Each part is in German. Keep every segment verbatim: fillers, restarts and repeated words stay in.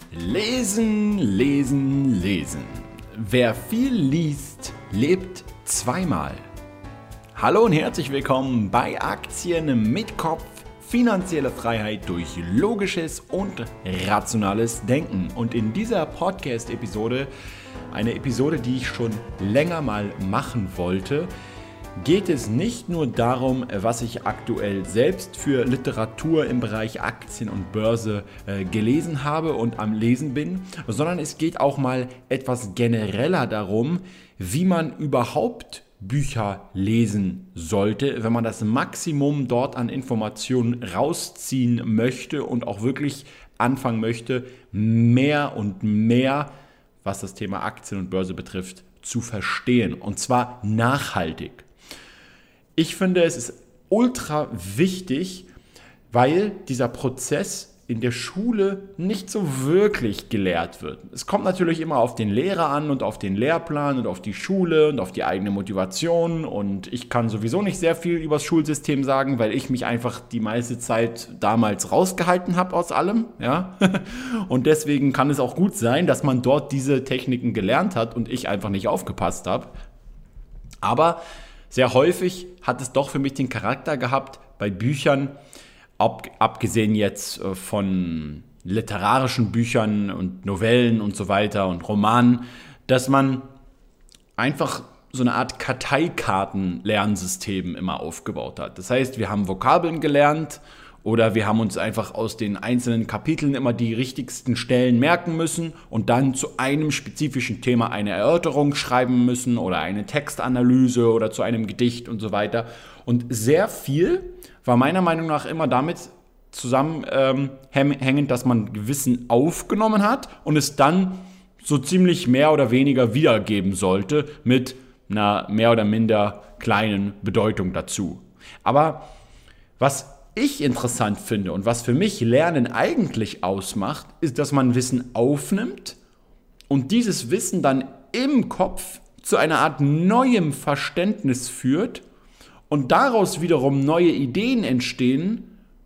Lesen, lesen, lesen. Wer viel liest, lebt zweimal. Hallo und herzlich willkommen bei Aktien mit Kopf. Finanzielle Freiheit durch logisches und rationales Denken. Und in dieser Podcast-Episode, eine Episode, die ich schon länger mal machen wollte, geht es nicht nur darum, was ich aktuell selbst für Literatur im Bereich Aktien und Börse äh, gelesen habe und am Lesen bin, sondern es geht auch mal etwas genereller darum, wie man überhaupt Bücher lesen sollte, wenn man das Maximum dort an Informationen rausziehen möchte und auch wirklich anfangen möchte, mehr und mehr, was das Thema Aktien und Börse betrifft, zu verstehen. Und zwar nachhaltig. Ich finde, es ist ultra wichtig, weil dieser Prozess in der Schule nicht so wirklich gelehrt wird. Es kommt natürlich immer auf den Lehrer an und auf den Lehrplan und auf die Schule und auf die eigene Motivation. Und ich kann sowieso nicht sehr viel über das Schulsystem sagen, weil ich mich einfach die meiste Zeit damals rausgehalten habe aus allem. Ja? Und deswegen kann es auch gut sein, dass man dort diese Techniken gelernt hat und ich einfach nicht aufgepasst habe. Aber sehr häufig hat es doch für mich den Charakter gehabt, bei Büchern, ab, abgesehen jetzt von literarischen Büchern und Novellen und so weiter und Romanen, dass man einfach so eine Art Karteikarten-Lernsystem immer aufgebaut hat. Das heißt, wir haben Vokabeln gelernt oder wir haben uns einfach aus den einzelnen Kapiteln immer die richtigsten Stellen merken müssen und dann zu einem spezifischen Thema eine Erörterung schreiben müssen oder eine Textanalyse oder zu einem Gedicht und so weiter. Und sehr viel war meiner Meinung nach immer damit zusammenhängend, dass man Wissen aufgenommen hat und es dann so ziemlich mehr oder weniger wiedergeben sollte mit einer mehr oder minder kleinen Bedeutung dazu. Aber was ich interessant finde und was für mich Lernen eigentlich ausmacht, ist, dass man Wissen aufnimmt und dieses Wissen dann im Kopf zu einer Art neuem Verständnis führt und daraus wiederum neue Ideen entstehen,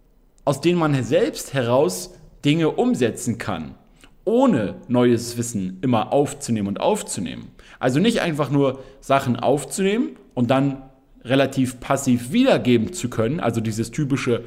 aus denen man selbst heraus Dinge umsetzen kann, ohne neues Wissen immer aufzunehmen und aufzunehmen. Also nicht einfach nur Sachen aufzunehmen und dann relativ passiv wiedergeben zu können, also dieses typische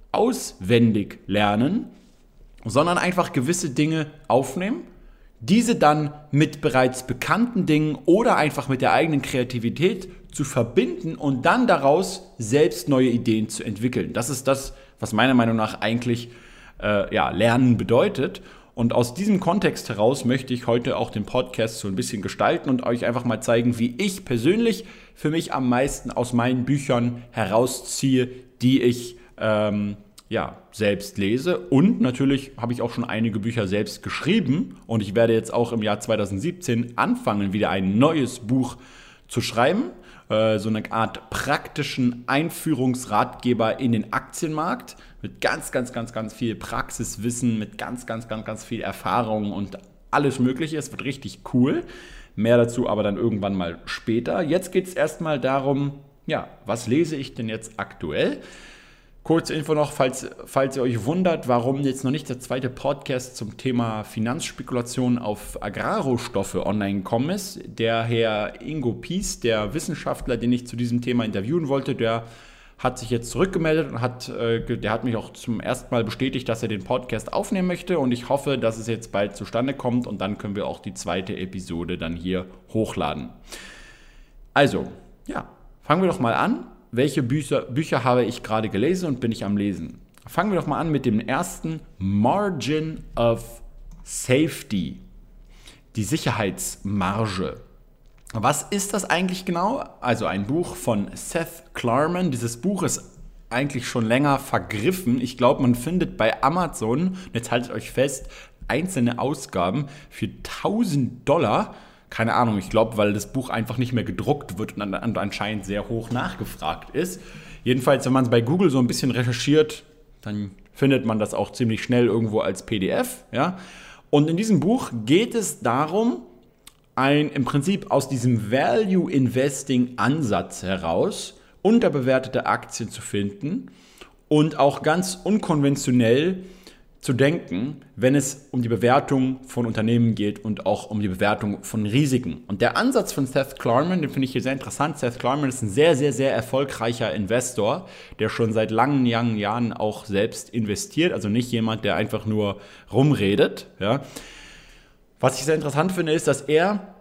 auswendig lernen, sondern einfach gewisse Dinge aufnehmen, diese dann mit bereits bekannten Dingen oder einfach mit der eigenen Kreativität zu verbinden und dann daraus selbst neue Ideen zu entwickeln. Das ist das, was meiner Meinung nach eigentlich äh, ja, Lernen bedeutet. Und aus diesem Kontext heraus möchte ich heute auch den Podcast so ein bisschen gestalten und euch einfach mal zeigen, wie ich persönlich für mich am meisten aus meinen Büchern herausziehe, die ich ähm, ja, selbst lese. Und natürlich habe ich auch schon einige Bücher selbst geschrieben und ich werde jetzt auch im Jahr zwanzig siebzehn anfangen, wieder ein neues Buch zu schreiben. Äh, so eine Art praktischen Einführungsratgeber in den Aktienmarkt mit ganz, ganz, ganz, ganz viel Praxiswissen, mit ganz, ganz, ganz, ganz viel Erfahrung und alles Mögliche. Es wird richtig cool. Mehr dazu aber dann irgendwann mal später. Jetzt geht es erstmal darum, ja, was lese ich denn jetzt aktuell? Kurze Info noch, falls, falls ihr euch wundert, warum jetzt noch nicht der zweite Podcast zum Thema Finanzspekulation auf Agrarrohstoffe online gekommen ist. Der Herr Ingo Pies, der Wissenschaftler, den ich zu diesem Thema interviewen wollte, der hat sich jetzt zurückgemeldet und hat, äh, der hat mich auch zum ersten Mal bestätigt, dass er den Podcast aufnehmen möchte und ich hoffe, dass es jetzt bald zustande kommt und dann können wir auch die zweite Episode dann hier hochladen. Also, ja, fangen wir doch mal an. Welche Bücher, Bücher habe ich gerade gelesen und bin ich am Lesen? Fangen wir doch mal an mit dem ersten, Margin of Safety, die Sicherheitsmarge. Was ist das eigentlich genau? Also ein Buch von Seth Klarman. Dieses Buch ist eigentlich schon länger vergriffen. Ich glaube, man findet bei Amazon, jetzt haltet euch fest, einzelne Ausgaben für tausend Dollar. Keine Ahnung, ich glaube, weil das Buch einfach nicht mehr gedruckt wird und anscheinend sehr hoch nachgefragt ist. Jedenfalls, wenn man es bei Google so ein bisschen recherchiert, dann findet man das auch ziemlich schnell irgendwo als P D F. Ja? Und in diesem Buch geht es darum, ein, im Prinzip aus diesem Value-Investing-Ansatz heraus unterbewertete Aktien zu finden und auch ganz unkonventionell zu denken, wenn es um die Bewertung von Unternehmen geht und auch um die Bewertung von Risiken. Und der Ansatz von Seth Klarman, den finde ich hier sehr interessant. Seth Klarman ist ein sehr, sehr, sehr erfolgreicher Investor, der schon seit langen, langen Jahren auch selbst investiert. Also nicht jemand, der einfach nur rumredet. Ja. Was ich sehr interessant finde, ist, dass er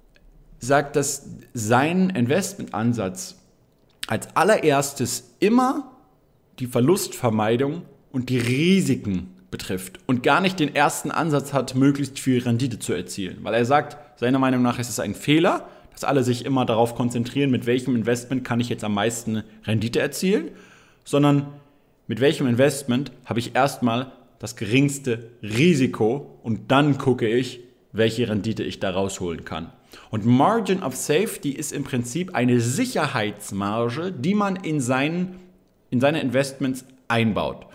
sagt, dass sein Investmentansatz als allererstes immer die Verlustvermeidung und die Risiken betrifft und gar nicht den ersten Ansatz hat, möglichst viel Rendite zu erzielen. Weil er sagt, seiner Meinung nach ist es ein Fehler, dass alle sich immer darauf konzentrieren, mit welchem Investment kann ich jetzt am meisten Rendite erzielen, sondern mit welchem Investment habe ich erstmal das geringste Risiko und dann gucke ich, welche Rendite ich da rausholen kann. Und Margin of Safety ist im Prinzip eine Sicherheitsmarge, die man in, seinen, in seine Investments einbaut.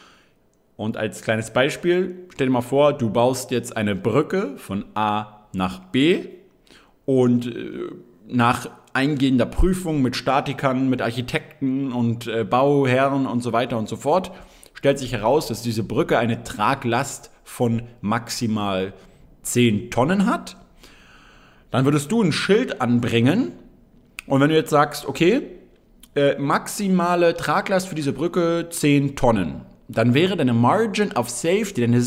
Und als kleines Beispiel, stell dir mal vor, du baust jetzt eine Brücke von A nach B und nach eingehender Prüfung mit Statikern, mit Architekten und Bauherren und so weiter und so fort, stellt sich heraus, dass diese Brücke eine Traglast von maximal zehn Tonnen hat. Dann würdest du ein Schild anbringen und wenn du jetzt sagst, okay, äh, maximale Traglast für diese Brücke zehn Tonnen, dann wäre deine Margin of Safety, deine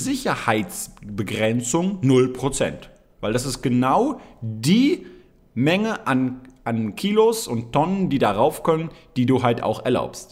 Sicherheitsbegrenzung null Prozent. Weil das ist genau die Menge an, an Kilos und Tonnen, die darauf können, die du halt auch erlaubst.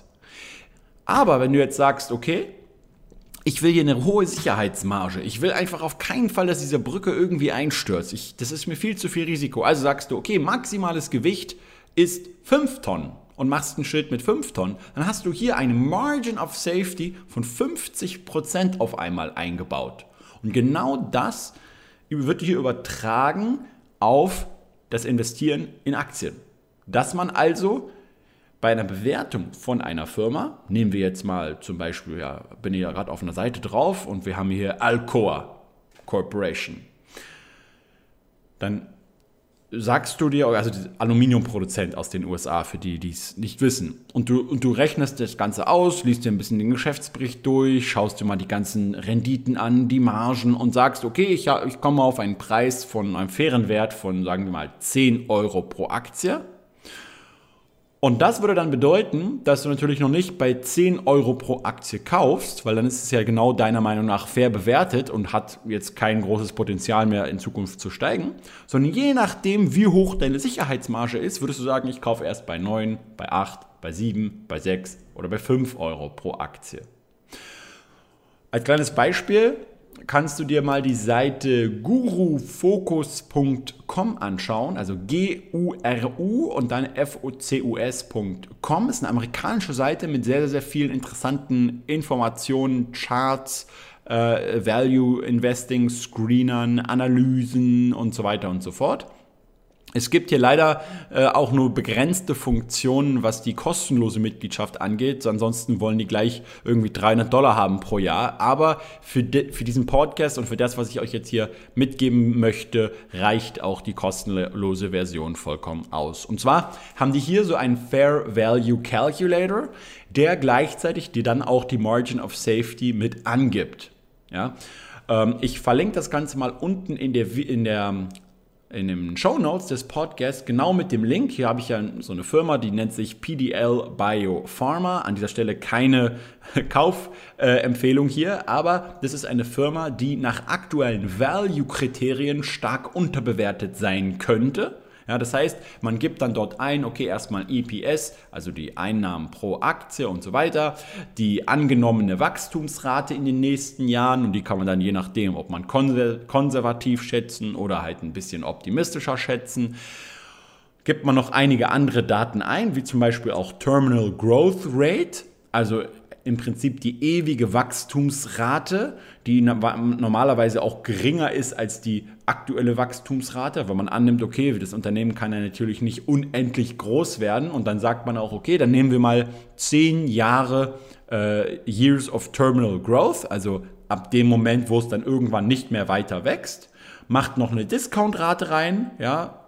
Aber wenn du jetzt sagst, okay, ich will hier eine hohe Sicherheitsmarge, ich will einfach auf keinen Fall, dass diese Brücke irgendwie einstürzt, ich, das ist mir viel zu viel Risiko. Also sagst du, okay, maximales Gewicht ist fünf Tonnen. Und machst ein Schild mit fünf Tonnen, dann hast du hier eine Margin of Safety von fünfzig Prozent auf einmal eingebaut. Und genau das wird hier übertragen auf das Investieren in Aktien. Dass man also bei einer Bewertung von einer Firma, nehmen wir jetzt mal zum Beispiel, ja, bin ich ja gerade auf einer Seite drauf und wir haben hier Alcoa Corporation, dann sagst du dir, also Aluminiumproduzent aus den U S A, für die, die es nicht wissen, und du, und du rechnest das Ganze aus, liest dir ein bisschen den Geschäftsbericht durch, schaust dir mal die ganzen Renditen an, die Margen und sagst, okay, ich, ich komme auf einen Preis von einem fairen Wert von, sagen wir mal, zehn Euro pro Aktie. Und das würde dann bedeuten, dass du natürlich noch nicht bei zehn Euro pro Aktie kaufst, weil dann ist es ja genau deiner Meinung nach fair bewertet und hat jetzt kein großes Potenzial mehr in Zukunft zu steigen, sondern je nachdem, wie hoch deine Sicherheitsmarge ist, würdest du sagen, ich kaufe erst bei neun, bei acht, bei sieben, bei sechs oder bei fünf Euro pro Aktie. Als kleines Beispiel kannst du dir mal die Seite gurufocus punkt com anschauen, also G U R U und dann F O C U S punkt com. Ist eine amerikanische Seite mit sehr, sehr vielen interessanten Informationen, Charts, äh, Value Investing, Screenern, Analysen und so weiter und so fort. Es gibt hier leider äh, auch nur begrenzte Funktionen, was die kostenlose Mitgliedschaft angeht. Ansonsten wollen die gleich irgendwie dreihundert Dollar haben pro Jahr. Aber für, de, für diesen Podcast und für das, was ich euch jetzt hier mitgeben möchte, reicht auch die kostenlose Version vollkommen aus. Und zwar haben die hier so einen Fair Value Calculator, der gleichzeitig dir dann auch die Margin of Safety mit angibt. Ja? Ähm, ich verlinke das Ganze mal unten in der, in der in den Shownotes des Podcasts, genau mit dem Link. Hier habe ich ja so eine Firma, die nennt sich P D L Biopharma. An dieser Stelle keine Kaufempfehlung äh, hier, aber das ist eine Firma, die nach aktuellen Value-Kriterien stark unterbewertet sein könnte. Ja, das heißt, man gibt dann dort ein, okay, erstmal E P S, also die Einnahmen pro Aktie und so weiter, die angenommene Wachstumsrate in den nächsten Jahren, und die kann man dann je nachdem, ob man konservativ schätzen oder halt ein bisschen optimistischer schätzen. Gibt man noch einige andere Daten ein, wie zum Beispiel auch Terminal Growth Rate, also im Prinzip die ewige Wachstumsrate, die normalerweise auch geringer ist als die aktuelle Wachstumsrate, weil man annimmt, okay, das Unternehmen kann ja natürlich nicht unendlich groß werden, und dann sagt man auch, okay, dann nehmen wir mal zehn Jahre äh, Years of Terminal Growth, also ab dem Moment, wo es dann irgendwann nicht mehr weiter wächst, macht noch eine Discountrate rein, ja,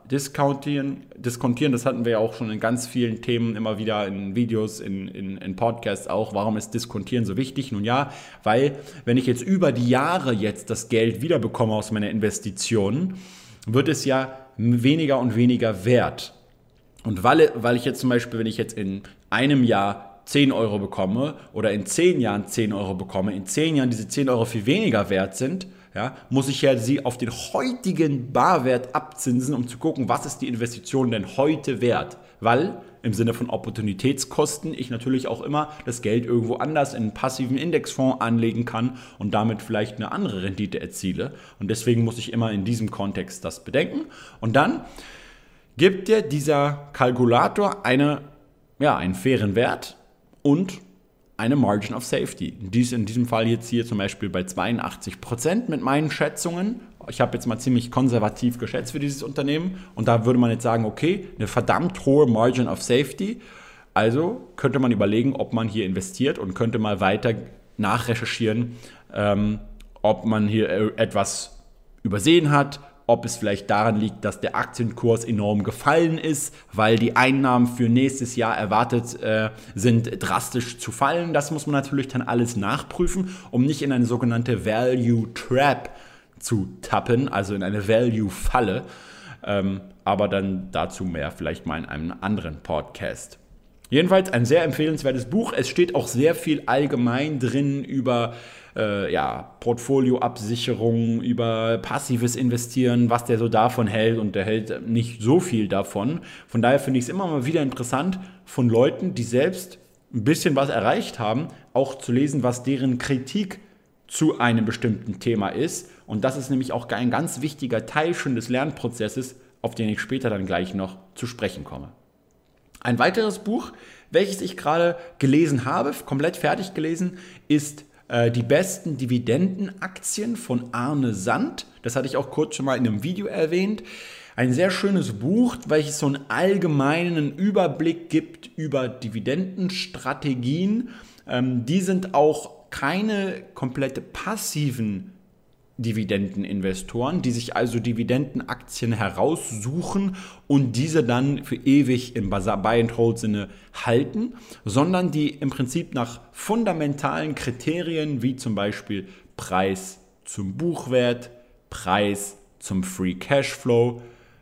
diskontieren, diskontieren, das hatten wir ja auch schon in ganz vielen Themen immer wieder in Videos, in, in, in Podcasts auch. Warum ist Diskontieren so wichtig? Nun ja, weil wenn ich jetzt über die Jahre jetzt das Geld wiederbekomme aus meiner Investition, wird es ja weniger und weniger wert. Und weil, weil ich jetzt zum Beispiel, wenn ich jetzt in einem Jahr zehn Euro bekomme oder in zehn Jahren zehn Euro bekomme, in zehn Jahren diese zehn Euro viel weniger wert sind, ja, muss ich ja sie auf den heutigen Barwert abzinsen, um zu gucken, was ist die Investition denn heute wert. Weil im Sinne von Opportunitätskosten ich natürlich auch immer das Geld irgendwo anders in einen passiven Indexfonds anlegen kann und damit vielleicht eine andere Rendite erziele. Und deswegen muss ich immer in diesem Kontext das bedenken. Und dann gibt dir dieser Kalkulator eine, ja, einen fairen Wert und eine Margin of Safety. Dies in diesem Fall jetzt hier zum Beispiel bei zweiundachtzig Prozent mit meinen Schätzungen. Ich habe jetzt mal ziemlich konservativ geschätzt für dieses Unternehmen und da würde man jetzt sagen, okay, eine verdammt hohe Margin of Safety. Also könnte man überlegen, ob man hier investiert und könnte mal weiter nachrecherchieren, ähm, ob man hier etwas übersehen hat, ob es vielleicht daran liegt, dass der Aktienkurs enorm gefallen ist, weil die Einnahmen für nächstes Jahr erwartet äh, sind, drastisch zu fallen. Das muss man natürlich dann alles nachprüfen, um nicht in eine sogenannte Value Trap zu tappen, also in eine Value-Falle. Ähm, aber dann dazu mehr vielleicht mal in einem anderen Podcast. Jedenfalls ein sehr empfehlenswertes Buch. Es steht auch sehr viel allgemein drin über äh, ja, Portfolioabsicherung, über passives Investieren, was der so davon hält, und der hält nicht so viel davon. Von daher finde ich es immer mal wieder interessant, von Leuten, die selbst ein bisschen was erreicht haben, auch zu lesen, was deren Kritik zu einem bestimmten Thema ist. Und das ist nämlich auch ein ganz wichtiger Teil schon des Lernprozesses, auf den ich später dann gleich noch zu sprechen komme. Ein weiteres Buch, welches ich gerade gelesen habe, komplett fertig gelesen, ist äh, Die besten Dividendenaktien von Arne Sand. Das hatte ich auch kurz schon mal in einem Video erwähnt. Ein sehr schönes Buch, welches so einen allgemeinen Überblick gibt über Dividendenstrategien. Ähm, die sind auch keine komplett passiven Dividendeninvestoren, die sich also Dividendenaktien heraussuchen und diese dann für ewig im Buy-and-Hold-Sinne halten, sondern die im Prinzip nach fundamentalen Kriterien wie zum Beispiel Preis zum Buchwert, Preis zum Free Cashflow,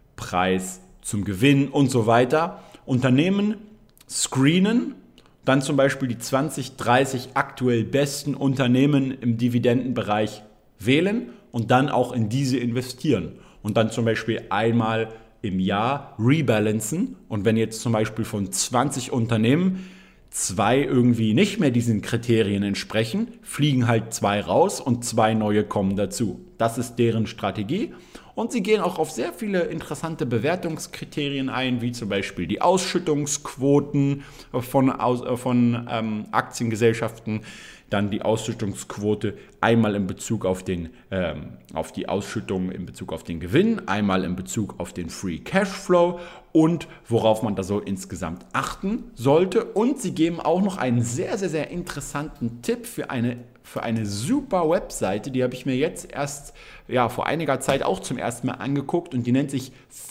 Preis zum Gewinn und so weiter Unternehmen screenen, dann zum Beispiel die zwanzig, dreißig aktuell besten Unternehmen im Dividendenbereich wählen und dann auch in diese investieren und dann zum Beispiel einmal im Jahr rebalancen. Und wenn jetzt zum Beispiel von zwanzig Unternehmen zwei irgendwie nicht mehr diesen Kriterien entsprechen, fliegen halt zwei raus und zwei neue kommen dazu. Das ist deren Strategie. Und sie gehen auch auf sehr viele interessante Bewertungskriterien ein, wie zum Beispiel die Ausschüttungsquoten von, von ähm, Aktiengesellschaften, dann die Ausschüttungsquote einmal in Bezug auf, den, ähm, auf die Ausschüttung in Bezug auf den Gewinn, einmal in Bezug auf den Free Cashflow und worauf man da so insgesamt achten sollte. Und sie geben auch noch einen sehr, sehr, sehr interessanten Tipp für eine, für eine super Webseite, die habe ich mir jetzt erst ja, vor einiger Zeit auch zum ersten Mal angeguckt und die nennt sich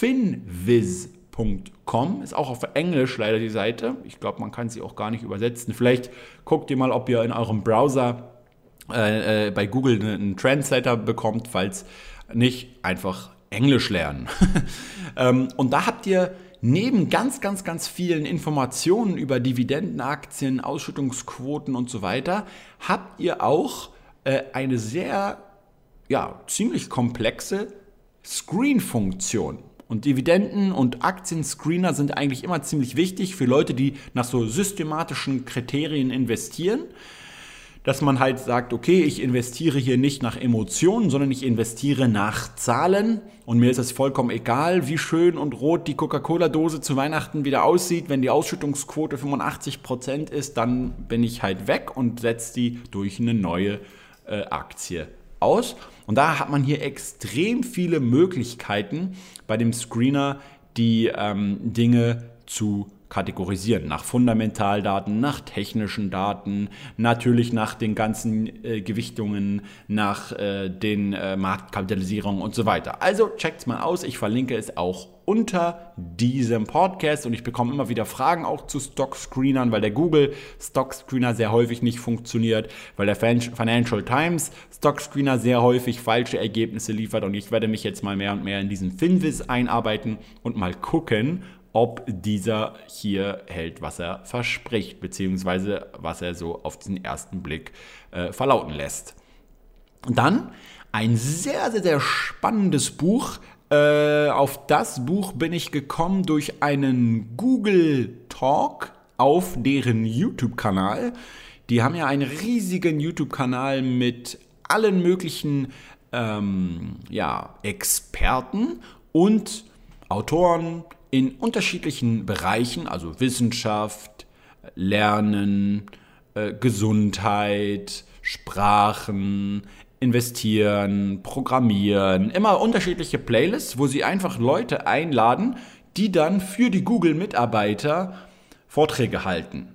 Finviz Punkt com, ist auch auf Englisch leider die Seite. Ich glaube, man kann sie auch gar nicht übersetzen. Vielleicht guckt ihr mal, ob ihr in eurem Browser äh, äh, bei Google einen Translator bekommt, falls nicht, einfach Englisch lernen. ähm, und da habt ihr neben ganz, ganz, ganz vielen Informationen über Dividendenaktien, Ausschüttungsquoten und so weiter, habt ihr auch äh, eine sehr, ja, ziemlich komplexe Screen-Funktion. Und Dividenden- und Aktienscreener sind eigentlich immer ziemlich wichtig für Leute, die nach so systematischen Kriterien investieren. Dass man halt sagt, okay, ich investiere hier nicht nach Emotionen, sondern ich investiere nach Zahlen. Und mir ist es vollkommen egal, wie schön und rot die Coca-Cola-Dose zu Weihnachten wieder aussieht. Wenn die Ausschüttungsquote fünfundachtzig Prozent ist, dann bin ich halt weg und setze die durch eine neue äh, Aktie aus. Und da hat man hier extrem viele Möglichkeiten bei dem Screener, die ähm, Dinge zu kategorisieren. Nach Fundamentaldaten, nach technischen Daten, natürlich nach den ganzen äh, Gewichtungen, nach äh, den äh, Marktkapitalisierungen und so weiter. Also checkt's mal aus. Ich verlinke es auch unter diesem Podcast und ich bekomme immer wieder Fragen auch zu Stockscreenern, weil der Google Stockscreener sehr häufig nicht funktioniert, weil der Financial Times Stockscreener sehr häufig falsche Ergebnisse liefert und ich werde mich jetzt mal mehr und mehr in diesen Finviz einarbeiten und mal gucken, ob dieser hier hält, was er verspricht, beziehungsweise was er so auf den ersten Blick äh, verlauten lässt. Und dann ein sehr, sehr, sehr spannendes Buch. Äh, auf das Buch bin ich gekommen durch einen Google Talk auf deren YouTube-Kanal. Die haben ja einen riesigen YouTube-Kanal mit allen möglichen ähm, ja, Experten und Autoren in unterschiedlichen Bereichen, also Wissenschaft, Lernen, äh, Gesundheit, Sprachen, Investieren, Programmieren, immer unterschiedliche Playlists, wo sie einfach Leute einladen, die dann für die Google-Mitarbeiter Vorträge halten.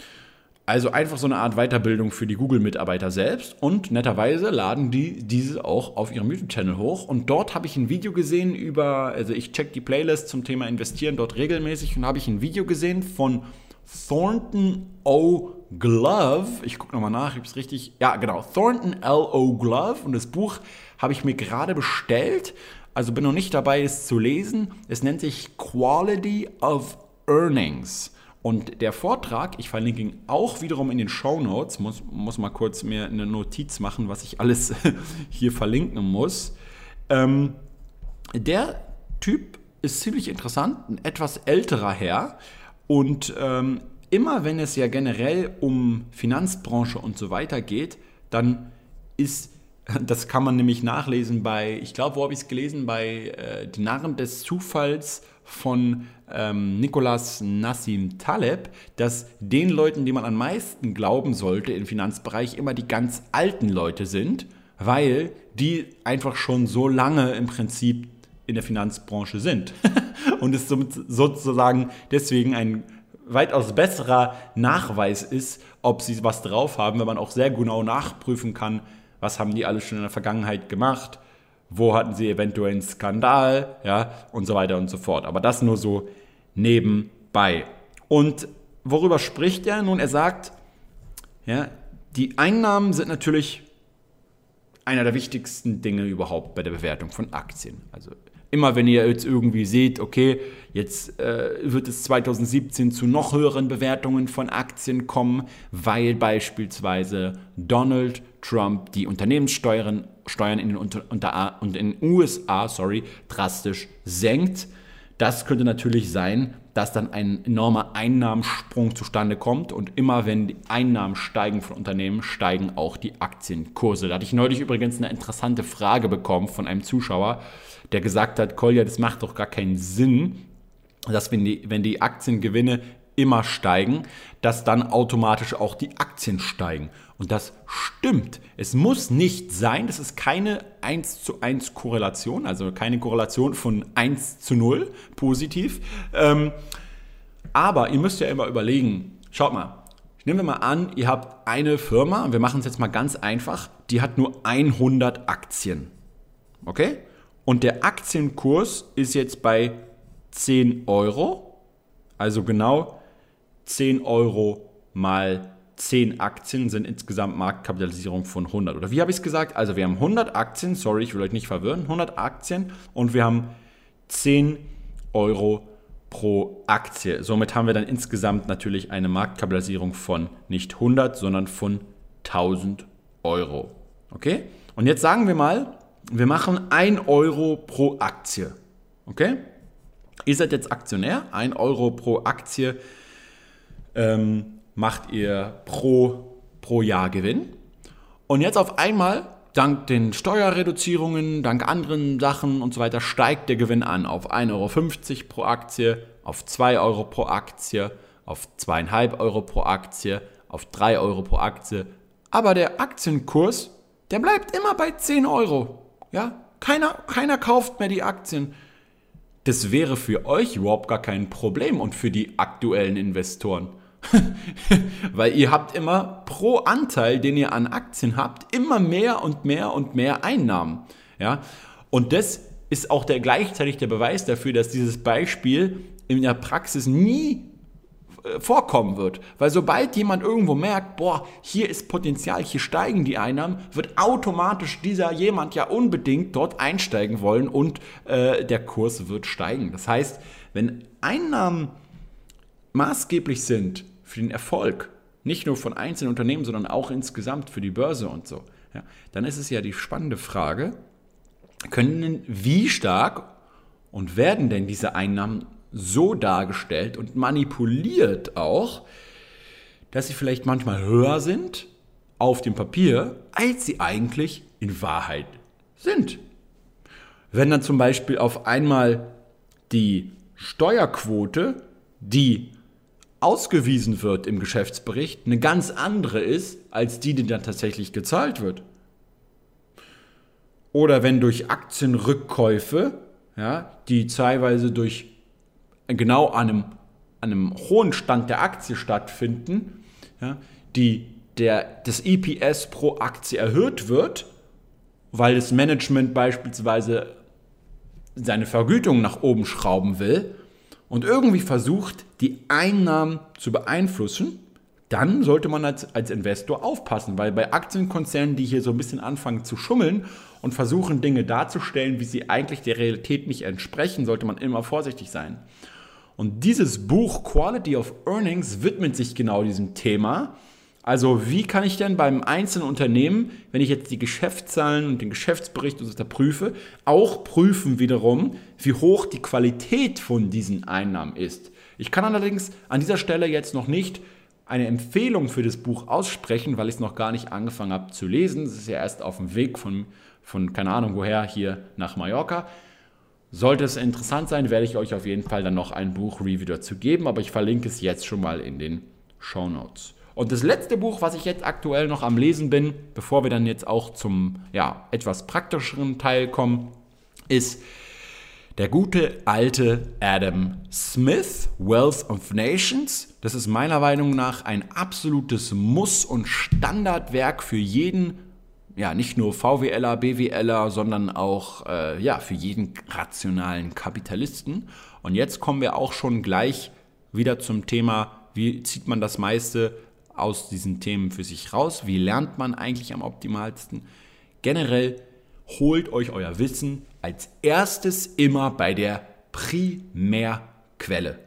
Also einfach so eine Art Weiterbildung für die Google-Mitarbeiter selbst und netterweise laden die diese auch auf ihrem YouTube-Channel hoch und dort habe ich ein Video gesehen über, also ich check die Playlist zum Thema Investieren dort regelmäßig und habe ich ein Video gesehen von Thornton O. Glove, ich gucke nochmal nach, ich es richtig, ja genau, Thornton L O. Glove und das Buch habe ich mir gerade bestellt, also bin noch nicht dabei es zu lesen, es nennt sich Quality of Earnings. Und der Vortrag, ich verlinke ihn auch wiederum in den Shownotes, muss, muss mal kurz mir eine Notiz machen, was ich alles hier verlinken muss. Ähm, der Typ ist ziemlich interessant, ein etwas älterer Herr. Und ähm, immer wenn es ja generell um Finanzbranche und so weiter geht, dann ist, das kann man nämlich nachlesen bei, ich glaube, wo habe ich es gelesen, bei äh, Die Narren des Zufalls von ähm, Nicholas Nassim Taleb, dass den Leuten, die man am meisten glauben sollte im Finanzbereich, immer die ganz alten Leute sind, weil die einfach schon so lange im Prinzip in der Finanzbranche sind. Und es sozusagen deswegen ein weitaus besserer Nachweis ist, ob sie was drauf haben, wenn man auch sehr genau nachprüfen kann, was haben die alles schon in der Vergangenheit gemacht, wo hatten sie eventuell einen Skandal, ja, und so weiter und so fort. Aber das nur so nebenbei. Und worüber spricht er? Nun, er sagt, ja, die Einnahmen sind natürlich einer der wichtigsten Dinge überhaupt bei der Bewertung von Aktien. Also immer wenn ihr jetzt irgendwie seht, okay, jetzt äh, wird es zwanzig siebzehn zu noch höheren Bewertungen von Aktien kommen, weil beispielsweise Donald Trump die Unternehmenssteuern Steuern in den, unter, unter, und in den U S A sorry, drastisch senkt. Das könnte natürlich sein, dass dann ein enormer Einnahmensprung zustande kommt und immer wenn die Einnahmen steigen von Unternehmen, steigen auch die Aktienkurse. Da hatte ich neulich übrigens eine interessante Frage bekommen von einem Zuschauer, der gesagt hat, Kolja, das macht doch gar keinen Sinn, dass wenn die, wenn die Aktiengewinne immer steigen, dass dann automatisch auch die Aktien steigen. Und das stimmt. Es muss nicht sein, das ist keine eins zu eins Korrelation, also keine Korrelation von eins zu null, positiv. Ähm, aber ihr müsst ja immer überlegen, schaut mal, nehmen wir mal an, ihr habt eine Firma, und wir machen es jetzt mal ganz einfach, die hat nur hundert Aktien. Okay? Und der Aktienkurs ist jetzt bei zehn Euro, also genau zehn Euro mal zehn Aktien sind insgesamt Marktkapitalisierung von hundert. Oder wie habe ich es gesagt? Also wir haben hundert Aktien, sorry, ich will euch nicht verwirren, hundert Aktien und wir haben zehn Euro pro Aktie. Somit haben wir dann insgesamt natürlich eine Marktkapitalisierung von nicht hundert, sondern von tausend Euro. Okay? Und jetzt sagen wir mal, wir machen ein Euro pro Aktie. Okay? Ihr seid jetzt Aktionär, ein Euro pro Aktie ähm, macht ihr pro, pro Jahr Gewinn. Und jetzt auf einmal, dank den Steuerreduzierungen, dank anderen Sachen und so weiter, steigt der Gewinn an auf ein Euro fünfzig pro Aktie, auf zwei Euro pro Aktie, auf zwei Komma fünf Euro pro Aktie, auf drei Euro pro Aktie. Aber der Aktienkurs, der bleibt immer bei zehn Euro. Ja? Keiner, keiner kauft mehr die Aktien. das wäre für euch überhaupt gar kein Problem und für die aktuellen Investoren. Weil ihr habt immer pro Anteil, den ihr an Aktien habt, immer mehr und mehr und mehr Einnahmen. Ja? Und das ist auch der, gleichzeitig der Beweis dafür, dass dieses Beispiel in der Praxis nie äh, vorkommen wird. Weil sobald jemand irgendwo merkt, boah, hier ist Potenzial, hier steigen die Einnahmen, wird automatisch dieser jemand ja unbedingt dort einsteigen wollen und äh, der Kurs wird steigen. Das heißt, wenn Einnahmen maßgeblich sind für den Erfolg, nicht nur von einzelnen Unternehmen, sondern auch insgesamt für die Börse und so, ja, dann ist es ja die spannende Frage, können, wie stark und werden denn diese Einnahmen so dargestellt und manipuliert auch, dass sie vielleicht manchmal höher sind auf dem Papier, als sie eigentlich in Wahrheit sind. Wenn dann zum Beispiel auf einmal die Steuerquote, die ausgewiesen wird im Geschäftsbericht, eine ganz andere ist, als die, die dann tatsächlich gezahlt wird. Oder wenn durch Aktienrückkäufe, ja, die teilweise durch genau an einem, an einem hohen Stand der Aktie stattfinden, ja, die der, das E P S pro Aktie erhöht wird, weil das Management beispielsweise seine Vergütung nach oben schrauben will und irgendwie versucht, die Einnahmen zu beeinflussen, dann sollte man als, als Investor aufpassen, weil bei Aktienkonzernen, die hier so ein bisschen anfangen zu schummeln und versuchen, Dinge darzustellen, wie sie eigentlich der Realität nicht entsprechen, sollte man immer vorsichtig sein. Und dieses Buch Quality of Earnings widmet sich genau diesem Thema. Also wie kann ich denn beim einzelnen Unternehmen, wenn ich jetzt die Geschäftszahlen und den Geschäftsbericht und so prüfe, auch prüfen wiederum, wie hoch die Qualität von diesen Einnahmen ist. Ich kann allerdings an dieser Stelle jetzt noch nicht eine Empfehlung für das Buch aussprechen, weil ich es noch gar nicht angefangen habe zu lesen. Es ist ja erst auf dem Weg von, von keine Ahnung woher, hier nach Mallorca. Sollte es interessant sein, werde ich euch auf jeden Fall dann noch ein Buch-Review dazu geben, aber ich verlinke es jetzt schon mal in den Shownotes. Und das letzte Buch, was ich jetzt aktuell noch am Lesen bin, bevor wir dann jetzt auch zum ja, etwas praktischeren Teil kommen, ist der gute alte Adam Smith, Wealth of Nations. Das ist meiner Meinung nach ein absolutes Muss- und Standardwerk für jeden, ja nicht nur VWLer, BWLer, sondern auch äh, ja, für jeden rationalen Kapitalisten. Und jetzt kommen wir auch schon gleich wieder zum Thema, wie zieht man das meiste aus diesen Themen für sich raus? Wie lernt man eigentlich am optimalsten? Generell holt euch euer Wissen als erstes immer bei der Primärquelle.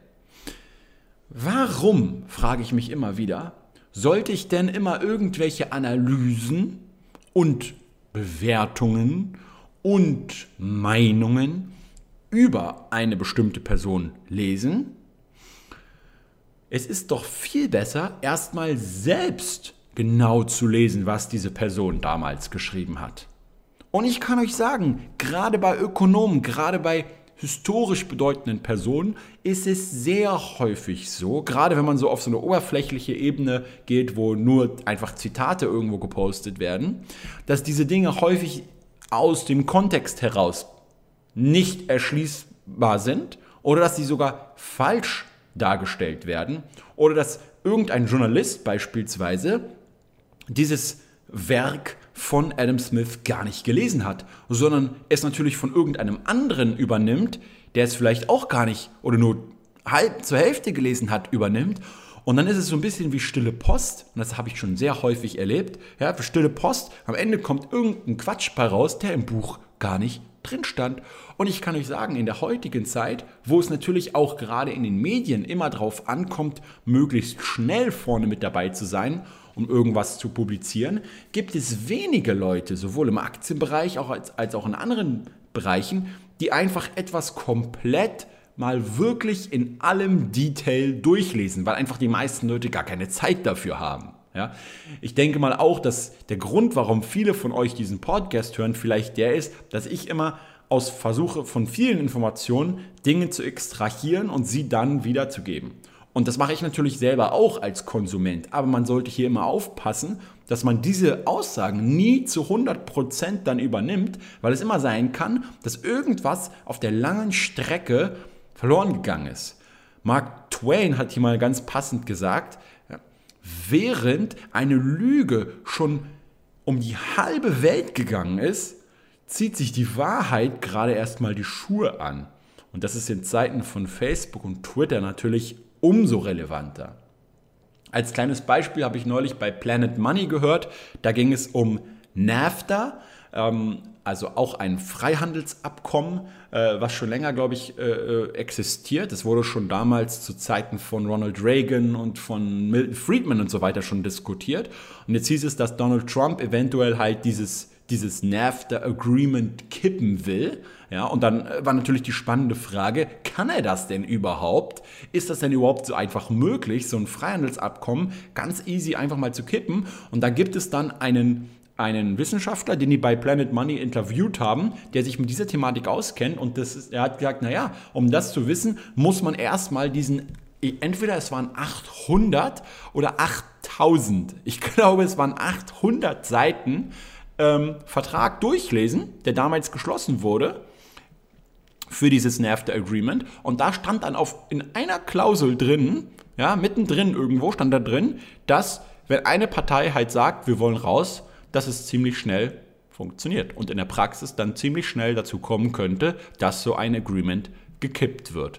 Warum, frage ich mich immer wieder, sollte ich denn immer irgendwelche Analysen und Bewertungen und Meinungen über eine bestimmte Person lesen? Es ist doch viel besser, erstmal selbst genau zu lesen, was diese Person damals geschrieben hat. Und ich kann euch sagen, gerade bei Ökonomen, gerade bei historisch bedeutenden Personen ist es sehr häufig so, gerade wenn man so auf so eine oberflächliche Ebene geht, wo nur einfach Zitate irgendwo gepostet werden, dass diese Dinge häufig aus dem Kontext heraus nicht erschließbar sind oder dass sie sogar falsch dargestellt werden oder dass irgendein Journalist beispielsweise dieses Werk von Adam Smith gar nicht gelesen hat, sondern es natürlich von irgendeinem anderen übernimmt, der es vielleicht auch gar nicht oder nur halb zur Hälfte gelesen hat, übernimmt. Und dann ist es so ein bisschen wie stille Post, und das habe ich schon sehr häufig erlebt, ja, für stille Post, am Ende kommt irgendein Quatsch bei raus, der im Buch gar nicht drin stand. Und ich kann euch sagen, in der heutigen Zeit, wo es natürlich auch gerade in den Medien immer darauf ankommt, möglichst schnell vorne mit dabei zu sein, um irgendwas zu publizieren, gibt es wenige Leute, sowohl im Aktienbereich auch als, als auch in anderen Bereichen, die einfach etwas komplett mal wirklich in allem Detail durchlesen, weil einfach die meisten Leute gar keine Zeit dafür haben. Ja? Ich denke mal auch, dass der Grund, warum viele von euch diesen Podcast hören, vielleicht der ist, dass ich immer aus Versuche von vielen Informationen Dinge zu extrahieren und sie dann wiederzugeben. Und das mache ich natürlich selber auch als Konsument. Aber man sollte hier immer aufpassen, dass man diese Aussagen nie zu hundert Prozent dann übernimmt, weil es immer sein kann, dass irgendwas auf der langen Strecke verloren gegangen ist. Mark Twain hat hier mal ganz passend gesagt, während eine Lüge schon um die halbe Welt gegangen ist, zieht sich die Wahrheit gerade erstmal die Schuhe an. Und das ist in Zeiten von Facebook und Twitter natürlich umso relevanter. Als kleines Beispiel habe ich neulich bei Planet Money gehört, da ging es um NAFTA, ähm, also auch ein Freihandelsabkommen, äh, was schon länger, glaube ich, äh, existiert. Das wurde schon damals zu Zeiten von Ronald Reagan und von Milton Friedman und so weiter schon diskutiert. Und jetzt hieß es, dass Donald Trump eventuell halt dieses dieses NAFTA-Agreement kippen will. Ja, und dann war natürlich die spannende Frage, kann er das denn überhaupt? Ist das denn überhaupt so einfach möglich, so ein Freihandelsabkommen ganz easy einfach mal zu kippen? Und da gibt es dann einen, einen Wissenschaftler, den die bei Planet Money interviewt haben, der sich mit dieser Thematik auskennt. Und das ist, er hat gesagt, naja, um das zu wissen, muss man erstmal diesen, entweder es waren achthundert oder achttausend, ich glaube es waren achthundert Seiten, Ähm, Vertrag durchlesen, der damals geschlossen wurde für dieses NAFTA-Agreement. Und da stand dann auf, in einer Klausel drin, ja, mittendrin irgendwo stand da drin, dass, wenn eine Partei halt sagt, wir wollen raus, dass es ziemlich schnell funktioniert und in der Praxis dann ziemlich schnell dazu kommen könnte, dass so ein Agreement gekippt wird.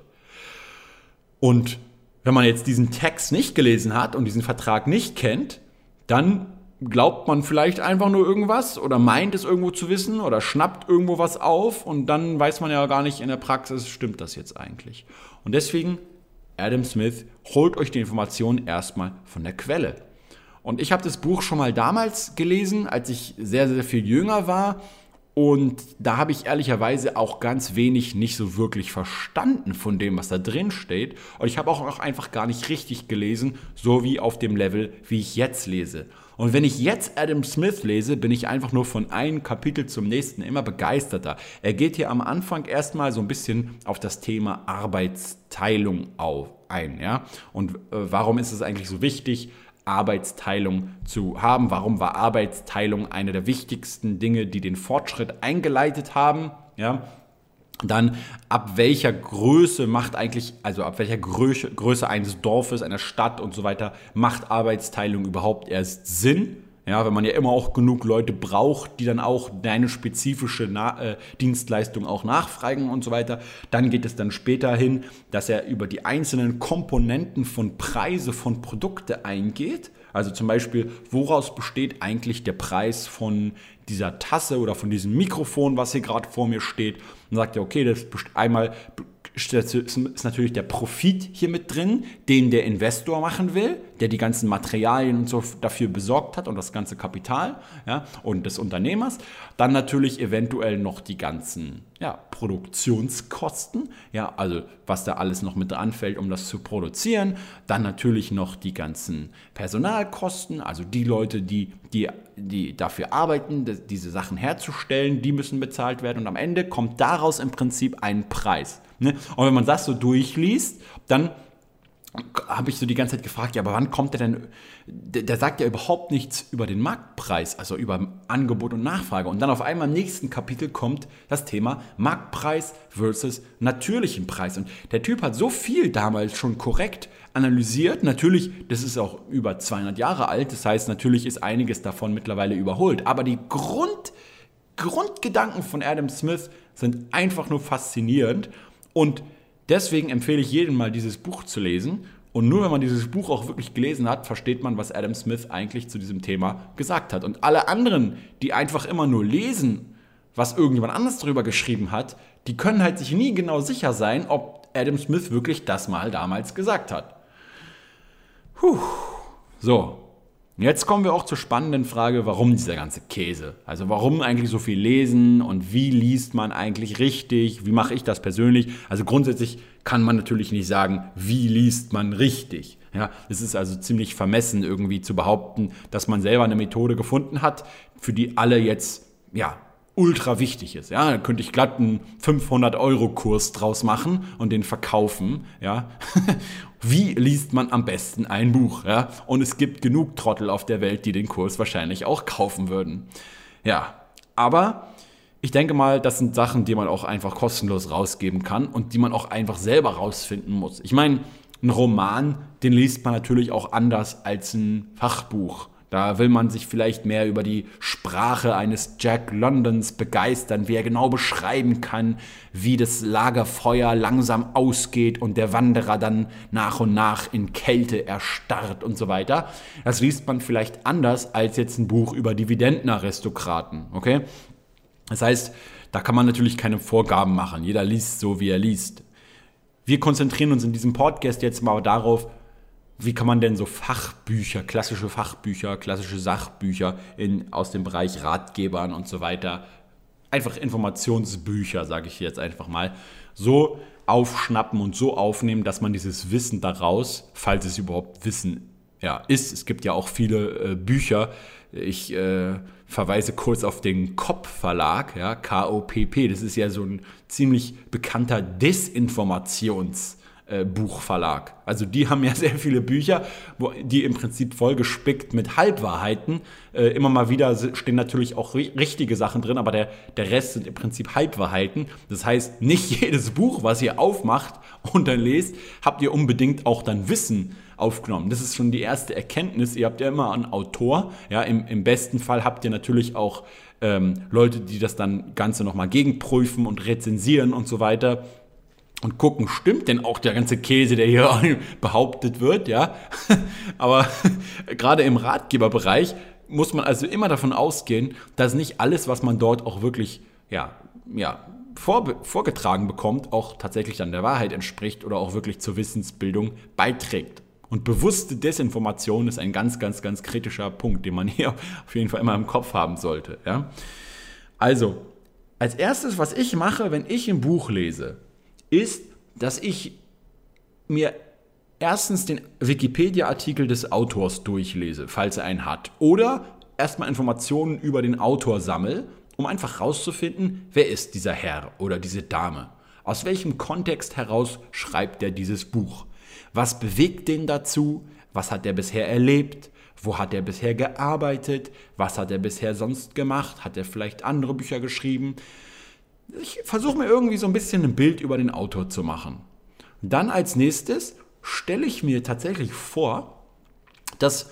Und wenn man jetzt diesen Text nicht gelesen hat und diesen Vertrag nicht kennt, dann glaubt man vielleicht einfach nur irgendwas oder meint es irgendwo zu wissen oder schnappt irgendwo was auf und dann weiß man ja gar nicht in der Praxis, stimmt das jetzt eigentlich. Und deswegen, Adam Smith, holt euch die Informationen erstmal von der Quelle. Und ich habe das Buch schon mal damals gelesen, als ich sehr, sehr viel jünger war. Und da habe ich ehrlicherweise auch ganz wenig nicht so wirklich verstanden von dem, was da drin steht. Und ich habe auch einfach gar nicht richtig gelesen, so wie auf dem Level, wie ich jetzt lese. Und wenn ich jetzt Adam Smith lese, bin ich einfach nur von einem Kapitel zum nächsten immer begeisterter. Er geht hier am Anfang erstmal so ein bisschen auf das Thema Arbeitsteilung auf, ein. Ja? Und äh, warum ist es eigentlich so wichtig, Arbeitsteilung zu haben? Warum war Arbeitsteilung eine der wichtigsten Dinge, die den Fortschritt eingeleitet haben? Ja? Dann, ab welcher Größe macht eigentlich, also ab welcher Größe, Größe eines Dorfes, einer Stadt und so weiter, macht Arbeitsteilung überhaupt erst Sinn? Ja, wenn man ja immer auch genug Leute braucht, die dann auch deine spezifische Na- äh, Dienstleistung auch nachfragen und so weiter. Dann geht es dann später hin, dass er über die einzelnen Komponenten von Preise von Produkte eingeht. Also zum Beispiel, woraus besteht eigentlich der Preis von dieser Tasse oder von diesem Mikrofon, was hier gerade vor mir steht. Und sagt er, okay, das ist einmal ist natürlich der Profit hier mit drin, den der Investor machen will, der die ganzen Materialien und so dafür besorgt hat und das ganze Kapital, ja, und des Unternehmers. Dann natürlich eventuell noch die ganzen, ja, Produktionskosten, ja, also was da alles noch mit anfällt, um das zu produzieren. Dann natürlich noch die ganzen Personalkosten, also die Leute, die, die, die dafür arbeiten, diese Sachen herzustellen, die müssen bezahlt werden. Und am Ende kommt daraus im Prinzip ein Preis. Und wenn man das so durchliest, dann habe ich so die ganze Zeit gefragt, ja, aber wann kommt der denn, der, der sagt ja überhaupt nichts über den Marktpreis, also über Angebot und Nachfrage. Und dann auf einmal im nächsten Kapitel kommt das Thema Marktpreis versus natürlichen Preis. Und der Typ hat so viel damals schon korrekt analysiert. Natürlich, das ist auch über zweihundert Jahre alt, das heißt, natürlich ist einiges davon mittlerweile überholt. Aber die Grund, Grundgedanken von Adam Smith sind einfach nur faszinierend. Und deswegen empfehle ich jedem mal, dieses Buch zu lesen. Und nur wenn man dieses Buch auch wirklich gelesen hat, versteht man, was Adam Smith eigentlich zu diesem Thema gesagt hat. Und alle anderen, die einfach immer nur lesen, was irgendjemand anderes darüber geschrieben hat, die können halt sich nie genau sicher sein, ob Adam Smith wirklich das mal damals gesagt hat. Puh. So. Jetzt kommen wir auch zur spannenden Frage, warum dieser ganze Käse? Also warum eigentlich so viel lesen und wie liest man eigentlich richtig? Wie mache ich das persönlich? Also grundsätzlich kann man natürlich nicht sagen, wie liest man richtig? Ja, es ist also ziemlich vermessen irgendwie zu behaupten, dass man selber eine Methode gefunden hat, für die alle jetzt ja ultra wichtig ist. Ja, da könnte ich glatt einen fünfhundert-Euro-Kurs draus machen und den verkaufen. Ja, wie liest man am besten ein Buch? Ja, und es gibt genug Trottel auf der Welt, die den Kurs wahrscheinlich auch kaufen würden. Ja, aber ich denke mal, das sind Sachen, die man auch einfach kostenlos rausgeben kann und die man auch einfach selber rausfinden muss. Ich meine, ein Roman, den liest man natürlich auch anders als ein Fachbuch. Da will man sich vielleicht mehr über die Sprache eines Jack Londons begeistern, wie er genau beschreiben kann, wie das Lagerfeuer langsam ausgeht und der Wanderer dann nach und nach in Kälte erstarrt und so weiter. Das liest man vielleicht anders als jetzt ein Buch über Dividendenaristokraten, okay? Das heißt, da kann man natürlich keine Vorgaben machen. Jeder liest so, wie er liest. Wir konzentrieren uns in diesem Podcast jetzt mal darauf, wie kann man denn so Fachbücher, klassische Fachbücher, klassische Sachbücher in, aus dem Bereich Ratgebern und so weiter, einfach Informationsbücher, sage ich jetzt einfach mal, so aufschnappen und so aufnehmen, dass man dieses Wissen daraus, falls es überhaupt Wissen ja, ist, es gibt ja auch viele äh, Bücher, ich äh, verweise kurz auf den Kopp Verlag, ja, K O P P, das ist ja so ein ziemlich bekannter Desinformations- Buchverlag. Also die haben ja sehr viele Bücher, wo, die im Prinzip vollgespickt mit Halbwahrheiten. Äh, immer mal wieder stehen natürlich auch ri- richtige Sachen drin, aber der, der Rest sind im Prinzip Halbwahrheiten. Das heißt, nicht jedes Buch, was ihr aufmacht und dann lest, habt ihr unbedingt auch dann Wissen aufgenommen. Das ist schon die erste Erkenntnis. Ihr habt ja immer einen Autor. Ja, im, im besten Fall habt ihr natürlich auch ähm, Leute, die das dann Ganze nochmal gegenprüfen und rezensieren und so weiter. Und gucken, stimmt denn auch der ganze Käse, der hier behauptet wird, ja? Aber gerade im Ratgeberbereich muss man also immer davon ausgehen, dass nicht alles, was man dort auch wirklich, ja, ja, vor, vorgetragen bekommt, auch tatsächlich dann der Wahrheit entspricht oder auch wirklich zur Wissensbildung beiträgt. Und bewusste Desinformation ist ein ganz, ganz, ganz kritischer Punkt, den man hier auf jeden Fall immer im Kopf haben sollte, ja? Also, als erstes, was ich mache, wenn ich ein Buch lese, ist, dass ich mir erstens den Wikipedia-Artikel des Autors durchlese, falls er einen hat. Oder erstmal Informationen über den Autor sammle, um einfach rauszufinden, wer ist dieser Herr oder diese Dame. Aus welchem Kontext heraus schreibt er dieses Buch? Was bewegt den dazu? Was hat er bisher erlebt? Wo hat er bisher gearbeitet? Was hat er bisher sonst gemacht? Hat er vielleicht andere Bücher geschrieben? Ich versuche mir irgendwie so ein bisschen ein Bild über den Autor zu machen. Dann als nächstes stelle ich mir tatsächlich vor, dass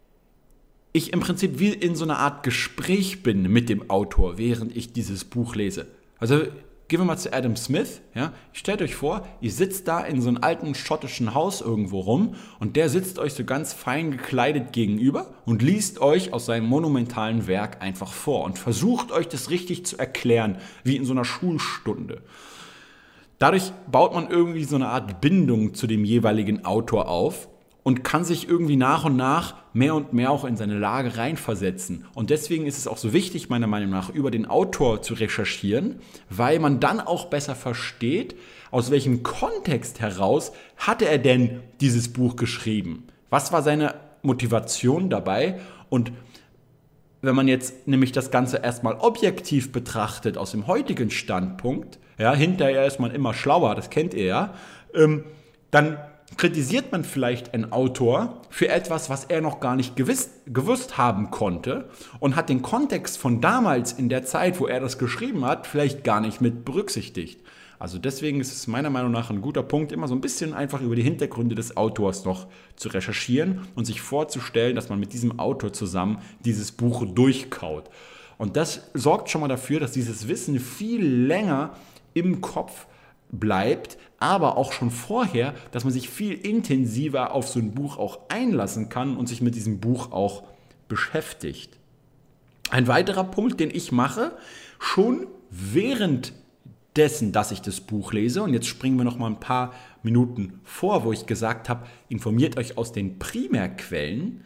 ich im Prinzip wie in so einer Art Gespräch bin mit dem Autor, während ich dieses Buch lese. Also gehen wir mal zu Adam Smith. Ja? Stellt euch vor, ihr sitzt da in so einem alten schottischen Haus irgendwo rum und der sitzt euch so ganz fein gekleidet gegenüber und liest euch aus seinem monumentalen Werk einfach vor und versucht euch das richtig zu erklären, wie in so einer Schulstunde. Dadurch baut man irgendwie so eine Art Bindung zu dem jeweiligen Autor auf und kann sich irgendwie nach und nach mehr und mehr auch in seine Lage reinversetzen. Und deswegen ist es auch so wichtig, meiner Meinung nach, über den Autor zu recherchieren, weil man dann auch besser versteht, aus welchem Kontext heraus hatte er denn dieses Buch geschrieben. Was war seine Motivation dabei? Und wenn man jetzt nämlich das Ganze erstmal objektiv betrachtet, aus dem heutigen Standpunkt, ja, hinterher ist man immer schlauer, das kennt ihr ja, ähm, dann kritisiert man vielleicht einen Autor für etwas, was er noch gar nicht gewiss, gewusst haben konnte und hat den Kontext von damals in der Zeit, wo er das geschrieben hat, vielleicht gar nicht mit berücksichtigt. Also deswegen ist es meiner Meinung nach ein guter Punkt, immer so ein bisschen einfach über die Hintergründe des Autors noch zu recherchieren und sich vorzustellen, dass man mit diesem Autor zusammen dieses Buch durchkaut. Und das sorgt schon mal dafür, dass dieses Wissen viel länger im Kopf bleibt, aber auch schon vorher, dass man sich viel intensiver auf so ein Buch auch einlassen kann und sich mit diesem Buch auch beschäftigt. Ein weiterer Punkt, den ich mache, schon während dessen, dass ich das Buch lese, und jetzt springen wir noch mal ein paar Minuten vor, wo ich gesagt habe, informiert euch aus den Primärquellen,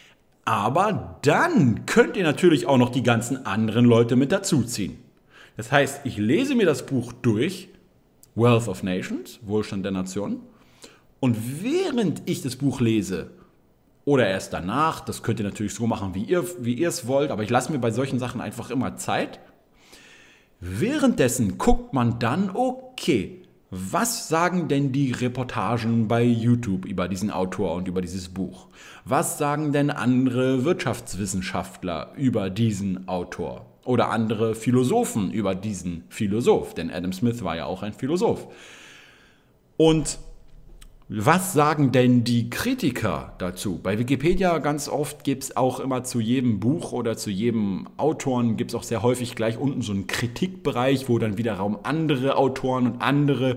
aber dann könnt ihr natürlich auch noch die ganzen anderen Leute mit dazuziehen. Das heißt, ich lese mir das Buch durch, Wealth of Nations, Wohlstand der Nationen. Und während ich das Buch lese, oder erst danach, das könnt ihr natürlich so machen, wie ihr, wie ihr es wollt, aber ich lasse mir bei solchen Sachen einfach immer Zeit, Währenddessen guckt man dann, okay, was sagen denn die Reportagen bei YouTube über diesen Autor und über dieses Buch? Was sagen denn andere Wirtschaftswissenschaftler über diesen Autor? Oder andere Philosophen über diesen Philosoph? Denn Adam Smith war ja auch ein Philosoph. Und was sagen denn die Kritiker dazu? Bei Wikipedia ganz oft gibt es auch immer zu jedem Buch oder zu jedem Autoren gibt es auch sehr häufig gleich unten so einen Kritikbereich, wo dann wiederum andere Autoren und andere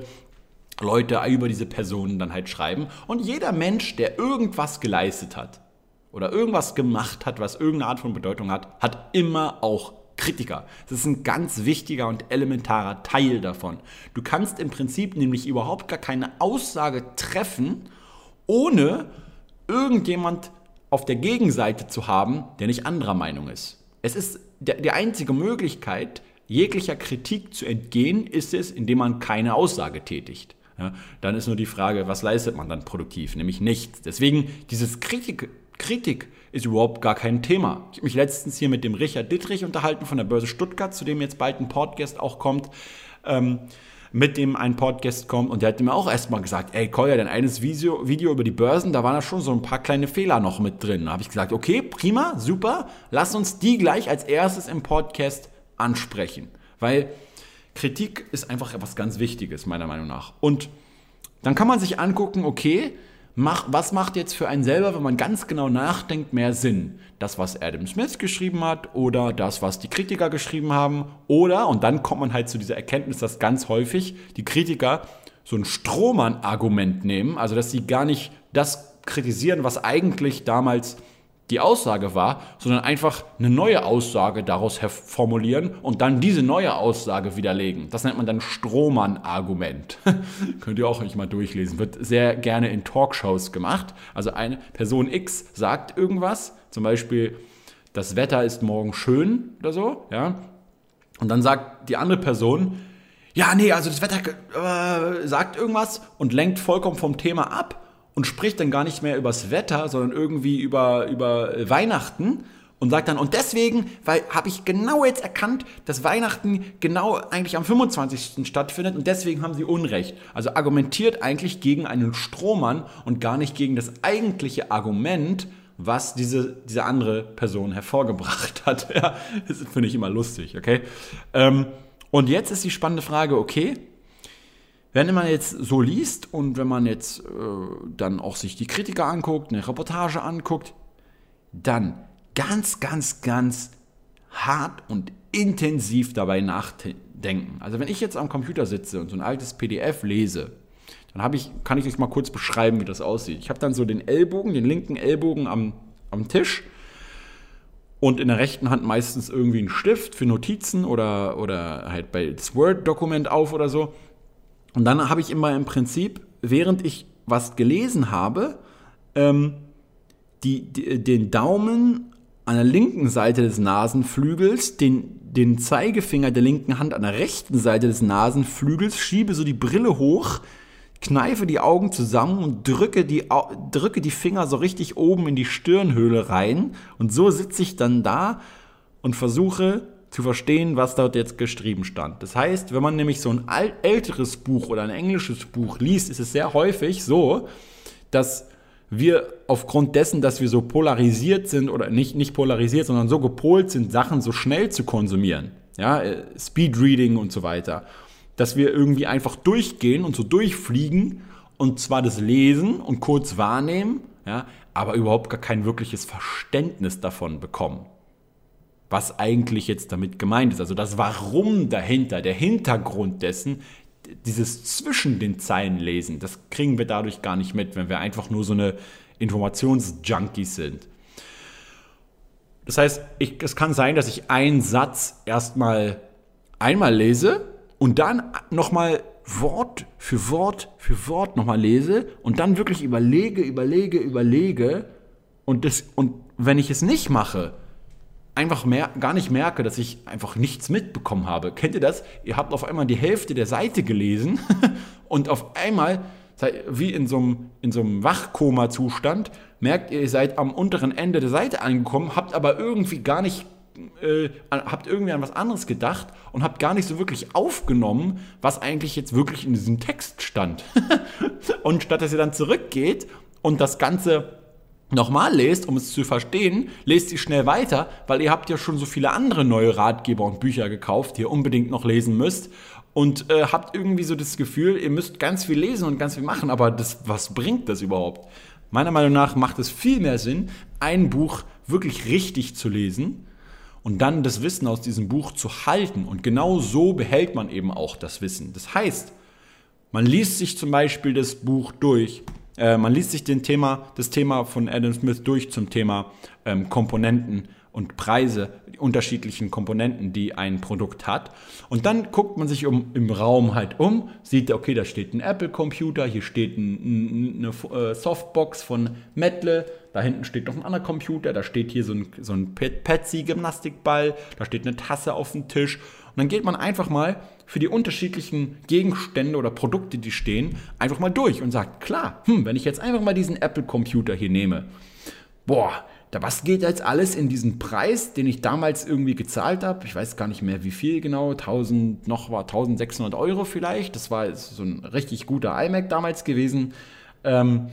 Leute über diese Personen dann halt schreiben. Und jeder Mensch, der irgendwas geleistet hat oder irgendwas gemacht hat, was irgendeine Art von Bedeutung hat, hat immer auch Kritiker. Das ist ein ganz wichtiger und elementarer Teil davon. Du kannst im Prinzip nämlich überhaupt gar keine Aussage treffen, ohne irgendjemand auf der Gegenseite zu haben, der nicht anderer Meinung ist. Es ist der, die einzige Möglichkeit, jeglicher Kritik zu entgehen, ist es, indem man keine Aussage tätigt. Ja, dann ist nur die Frage, was leistet man dann produktiv? Nämlich nichts. Deswegen dieses Kritik, Kritik ist überhaupt gar kein Thema. Ich habe mich letztens hier mit dem Richard Dittrich unterhalten von der Börse Stuttgart, zu dem jetzt bald ein Podcast auch kommt, ähm, mit dem ein Podcast kommt. Und der hat mir auch erstmal gesagt, ey Kolja, dein eines Video, Video über die Börsen, da waren da schon so ein paar kleine Fehler noch mit drin. Da habe ich gesagt, okay, prima, super, lass uns die gleich als erstes im Podcast ansprechen. Weil Kritik ist einfach etwas ganz Wichtiges, meiner Meinung nach. Und dann kann man sich angucken, okay, Mach, was macht jetzt für einen selber, wenn man ganz genau nachdenkt, mehr Sinn? Das, was Adam Smith geschrieben hat oder das, was die Kritiker geschrieben haben oder, und dann kommt man halt zu dieser Erkenntnis, dass ganz häufig die Kritiker so ein Strohmann-Argument nehmen, also dass sie gar nicht das kritisieren, was eigentlich damals die Aussage war, sondern einfach eine neue Aussage daraus formulieren und dann diese neue Aussage widerlegen. Das nennt man dann Strohmann-Argument. Könnt ihr auch nicht mal durchlesen. Wird sehr gerne in Talkshows gemacht. Also eine Person X sagt irgendwas, zum Beispiel, das Wetter ist morgen schön oder so, ja. Und dann sagt die andere Person, ja, nee, also das Wetter äh, sagt irgendwas und lenkt vollkommen vom Thema ab. Und spricht dann gar nicht mehr übers Wetter, sondern irgendwie über, über Weihnachten und sagt dann, und deswegen, weil habe ich genau jetzt erkannt, dass Weihnachten genau eigentlich am fünfundzwanzigsten stattfindet und deswegen haben sie Unrecht. Also argumentiert eigentlich gegen einen Strohmann und gar nicht gegen das eigentliche Argument, was diese, diese andere Person hervorgebracht hat. Ja, das finde ich immer lustig, okay? Ähm, und jetzt ist die spannende Frage, okay, wenn man jetzt so liest und wenn man jetzt äh, dann auch sich die Kritiker anguckt, eine Reportage anguckt, dann ganz, ganz, ganz hart und intensiv dabei nachdenken. Also wenn ich jetzt am Computer sitze und so ein altes P D F lese, dann habe ich, kann ich euch mal kurz beschreiben, wie das aussieht. Ich habe dann so den Ellbogen, den linken Ellbogen am, am Tisch und in der rechten Hand meistens irgendwie einen Stift für Notizen oder, oder halt bei das Word-Dokument auf oder so. Und dann habe ich immer im Prinzip, während ich was gelesen habe, ähm, die, die, den Daumen an der linken Seite des Nasenflügels, den, den Zeigefinger der linken Hand an der rechten Seite des Nasenflügels, schiebe so die Brille hoch, kneife die Augen zusammen und drücke die, drücke die Finger so richtig oben in die Stirnhöhle rein. Und so sitze ich dann da und versuche zu verstehen, was dort jetzt geschrieben stand. Das heißt, wenn man nämlich so ein älteres Buch oder ein englisches Buch liest, ist es sehr häufig so, dass wir aufgrund dessen, dass wir so polarisiert sind oder nicht, nicht polarisiert, sondern so gepolt sind, Sachen so schnell zu konsumieren, ja, Speedreading und so weiter, dass wir irgendwie einfach durchgehen und so durchfliegen und zwar das lesen und kurz wahrnehmen, ja, aber überhaupt gar kein wirkliches Verständnis davon bekommen, was eigentlich jetzt damit gemeint ist. Also das Warum dahinter, der Hintergrund dessen, dieses zwischen den Zeilen lesen, das kriegen wir dadurch gar nicht mit, wenn wir einfach nur so eine Informationsjunkies sind. Das heißt, ich, es kann sein, dass ich einen Satz erstmal einmal lese und dann nochmal Wort für Wort für Wort nochmal lese und dann wirklich überlege, überlege, überlege und, das, und wenn ich es nicht mache, einfach mer- gar nicht merke, dass ich einfach nichts mitbekommen habe. Kennt ihr das? Ihr habt auf einmal die Hälfte der Seite gelesen und auf einmal, wie in so einem, in so einem Wachkoma-Zustand, merkt ihr, ihr seid am unteren Ende der Seite angekommen, habt aber irgendwie gar nicht äh, habt irgendwie an was anderes gedacht und habt gar nicht so wirklich aufgenommen, was eigentlich jetzt wirklich in diesem Text stand. Und statt dass ihr dann zurückgeht und das Ganze nochmal lest, um es zu verstehen, lest sie schnell weiter, weil ihr habt ja schon so viele andere neue Ratgeber und Bücher gekauft, die ihr unbedingt noch lesen müsst und äh, habt irgendwie so das Gefühl, ihr müsst ganz viel lesen und ganz viel machen, aber das, was bringt das überhaupt? Meiner Meinung nach macht es viel mehr Sinn, ein Buch wirklich richtig zu lesen und dann das Wissen aus diesem Buch zu halten. Und genau so behält man eben auch das Wissen. Das heißt, man liest sich zum Beispiel das Buch durch, äh, man liest sich den Thema, das Thema von Adam Smith durch zum Thema ähm, Komponenten und Preise, die unterschiedlichen Komponenten, die ein Produkt hat. Und dann guckt man sich um, im Raum halt um, sieht, okay, da steht ein Apple-Computer, hier steht ein, eine äh, Softbox von Metle, da hinten steht noch ein anderer Computer, da steht hier so ein, so ein Patsy-Gymnastikball, da steht eine Tasse auf dem Tisch. Und dann geht man einfach mal für die unterschiedlichen Gegenstände oder Produkte, die stehen, einfach mal durch und sagt, klar, hm, wenn ich jetzt einfach mal diesen Apple-Computer hier nehme, boah, da was geht jetzt alles in diesen Preis, den ich damals irgendwie gezahlt habe? Ich weiß gar nicht mehr, wie viel genau, tausend, noch war eintausendsechshundert Euro vielleicht. Das war so ein richtig guter iMac damals gewesen. Ähm,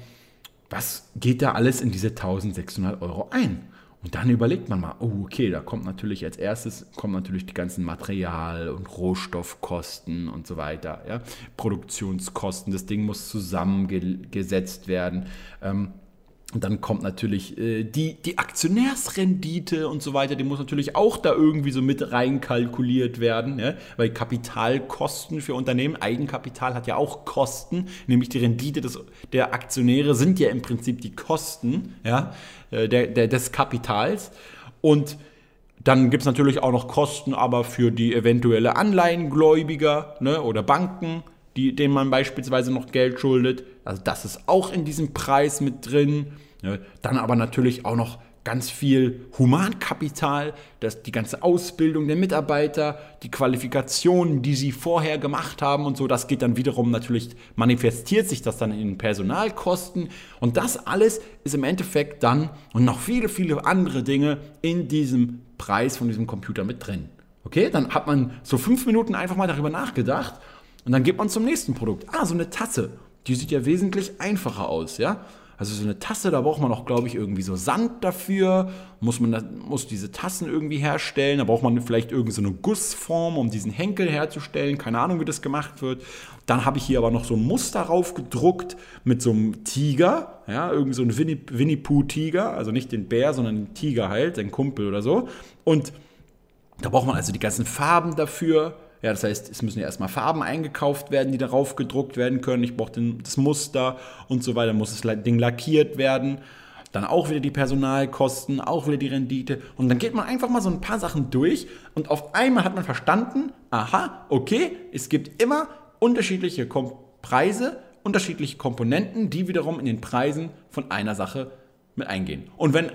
was geht da alles in diese eintausendsechshundert Euro ein? Und dann überlegt man mal, oh okay, da kommt natürlich als erstes, kommen natürlich die ganzen Material- und Rohstoffkosten und so weiter. Ja? Produktionskosten, das Ding muss zusammengesetzt werden. Ähm, Und dann kommt natürlich äh, die, die Aktionärsrendite und so weiter, die muss natürlich auch da irgendwie so mit reinkalkuliert werden, ja? Weil Kapitalkosten für Unternehmen, Eigenkapital hat ja auch Kosten, nämlich die Rendite des, der Aktionäre sind ja im Prinzip die Kosten, ja? äh, der, der, des Kapitals. Und dann gibt es natürlich auch noch Kosten aber für die eventuelle Anleihengläubiger, ne? Oder Banken, die, denen man beispielsweise noch Geld schuldet. Also das ist auch in diesem Preis mit drin. Dann aber natürlich auch noch ganz viel Humankapital, das, die ganze Ausbildung der Mitarbeiter, die Qualifikationen, die sie vorher gemacht haben und so. Das geht dann wiederum natürlich, manifestiert sich das dann in Personalkosten. Und das alles ist im Endeffekt dann und noch viele, viele andere Dinge in diesem Preis von diesem Computer mit drin. Okay, dann hat man so fünf Minuten einfach mal darüber nachgedacht. Und dann geht man zum nächsten Produkt. Ah, so eine Tasse. Die sieht ja wesentlich einfacher aus, ja. Also so eine Tasse, da braucht man auch, glaube ich, irgendwie so Sand dafür. Muss man das, muss diese Tassen irgendwie herstellen. Da braucht man vielleicht irgendwie so eine Gussform, um diesen Henkel herzustellen. Keine Ahnung, wie das gemacht wird. Dann habe ich hier aber noch so ein Muster raufgedruckt mit so einem Tiger. Ja, irgendwie so ein Winnie, Winnie-Pooh-Tiger. Also nicht den Bär, sondern den Tiger halt, den Kumpel oder so. Und da braucht man also die ganzen Farben dafür. Ja, das heißt, es müssen ja erstmal Farben eingekauft werden, die darauf gedruckt werden können. Ich brauche den, das Muster und so weiter. Muss das Ding lackiert werden. Dann auch wieder die Personalkosten, auch wieder die Rendite. Und dann geht man einfach mal so ein paar Sachen durch. Und auf einmal hat man verstanden, aha, okay, es gibt immer unterschiedliche Kom- Preise, unterschiedliche Komponenten, die wiederum in den Preisen von einer Sache mit eingehen. Und wenn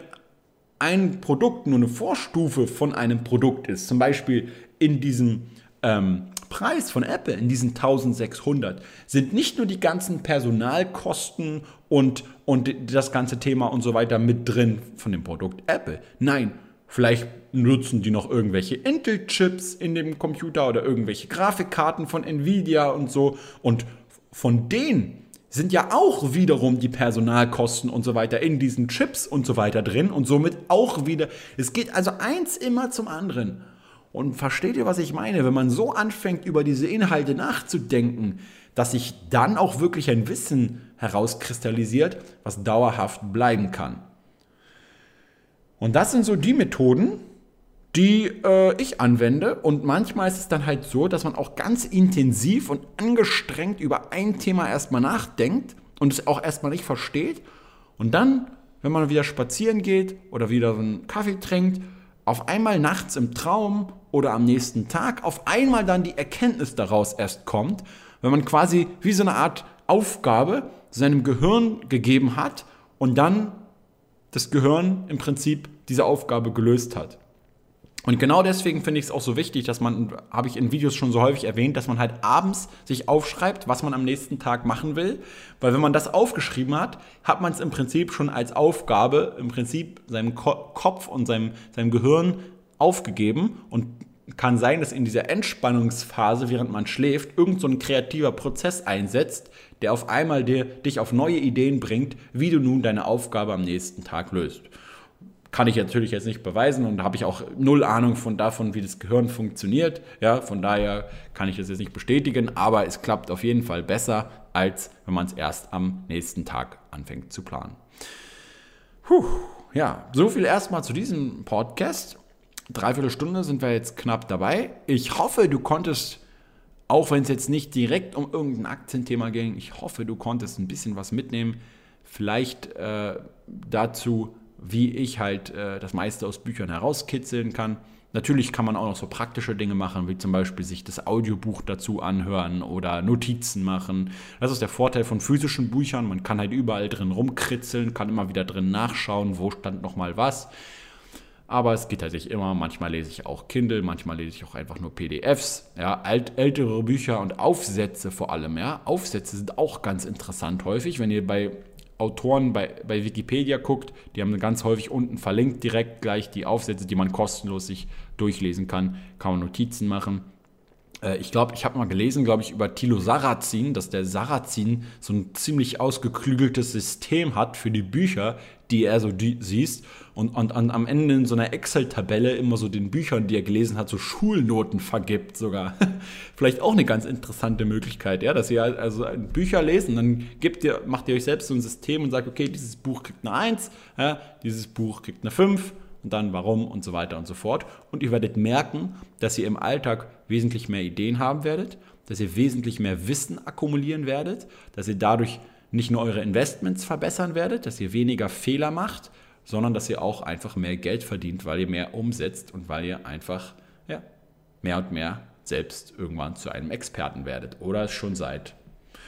ein Produkt nur eine Vorstufe von einem Produkt ist, zum Beispiel in diesem Ähm, Preis von Apple, in diesen eintausendsechshundert, sind nicht nur die ganzen Personalkosten und, und das ganze Thema und so weiter mit drin von dem Produkt Apple. Nein, vielleicht nutzen die noch irgendwelche Intel-Chips in dem Computer oder irgendwelche Grafikkarten von Nvidia und so. Und von denen sind ja auch wiederum die Personalkosten und so weiter in diesen Chips und so weiter drin und somit auch wieder. Es geht also eins immer zum anderen. Und versteht ihr, was ich meine? Wenn man so anfängt, über diese Inhalte nachzudenken, dass sich dann auch wirklich ein Wissen herauskristallisiert, was dauerhaft bleiben kann. Und das sind so die Methoden, die äh, ich anwende. Und manchmal ist es dann halt so, dass man auch ganz intensiv und angestrengt über ein Thema erstmal nachdenkt und es auch erstmal nicht versteht. Und dann, wenn man wieder spazieren geht oder wieder einen Kaffee trinkt, auf einmal nachts im Traum oder am nächsten Tag auf einmal dann die Erkenntnis daraus erst kommt, wenn man quasi wie so eine Art Aufgabe seinem Gehirn gegeben hat und dann das Gehirn im Prinzip diese Aufgabe gelöst hat. Und genau deswegen finde ich es auch so wichtig, dass man, habe ich in Videos schon so häufig erwähnt, dass man halt abends sich aufschreibt, was man am nächsten Tag machen will. Weil wenn man das aufgeschrieben hat, hat man es im Prinzip schon als Aufgabe, im Prinzip seinem Ko- Kopf und seinem, seinem Gehirn aufgegeben und kann sein, dass in dieser Entspannungsphase, während man schläft, irgend so ein kreativer Prozess einsetzt, der auf einmal dir, dich auf neue Ideen bringt, wie du nun deine Aufgabe am nächsten Tag löst. Kann ich natürlich jetzt nicht beweisen und da habe ich auch null Ahnung von davon, wie das Gehirn funktioniert. Ja, von daher kann ich das jetzt nicht bestätigen, aber es klappt auf jeden Fall besser, als wenn man es erst am nächsten Tag anfängt zu planen. Puh, ja, so viel erstmal zu diesem Podcast. Dreiviertel Stunde sind wir jetzt knapp dabei. Ich hoffe, du konntest, auch wenn es jetzt nicht direkt um irgendein Aktienthema ging, ich hoffe, du konntest ein bisschen was mitnehmen. Vielleicht äh, dazu, wie ich halt äh, das meiste aus Büchern herauskitzeln kann. Natürlich kann man auch noch so praktische Dinge machen, wie zum Beispiel sich das Audiobuch dazu anhören oder Notizen machen. Das ist der Vorteil von physischen Büchern. Man kann halt überall drin rumkritzeln, kann immer wieder drin nachschauen, wo stand nochmal was. Aber es geht halt nicht immer. Manchmal lese ich auch Kindle, manchmal lese ich auch einfach nur P D Fs. Ja, alt, ältere Bücher und Aufsätze vor allem. Ja. Aufsätze sind auch ganz interessant häufig, wenn ihr bei Autoren bei, bei Wikipedia guckt, die haben ganz häufig unten verlinkt direkt gleich die Aufsätze, die man kostenlos sich durchlesen kann. Kann man Notizen machen. Äh, ich glaube, ich habe mal gelesen, glaube ich, über Thilo Sarrazin, dass der Sarrazin so ein ziemlich ausgeklügeltes System hat für die Bücher, die er so die, siehst und, und, und am Ende in so einer Excel-Tabelle immer so den Büchern, die er gelesen hat, so Schulnoten vergibt sogar. Vielleicht auch eine ganz interessante Möglichkeit, ja, dass ihr also Bücher lest und dann gebt ihr, macht ihr euch selbst so ein System und sagt, okay, dieses Buch kriegt eine eins, ja, dieses Buch kriegt eine fünf und dann warum und so weiter und so fort. Und ihr werdet merken, dass ihr im Alltag wesentlich mehr Ideen haben werdet, dass ihr wesentlich mehr Wissen akkumulieren werdet, dass ihr dadurch nicht nur eure Investments verbessern werdet, dass ihr weniger Fehler macht, sondern dass ihr auch einfach mehr Geld verdient, weil ihr mehr umsetzt und weil ihr einfach ja, mehr und mehr selbst irgendwann zu einem Experten werdet oder es schon seid.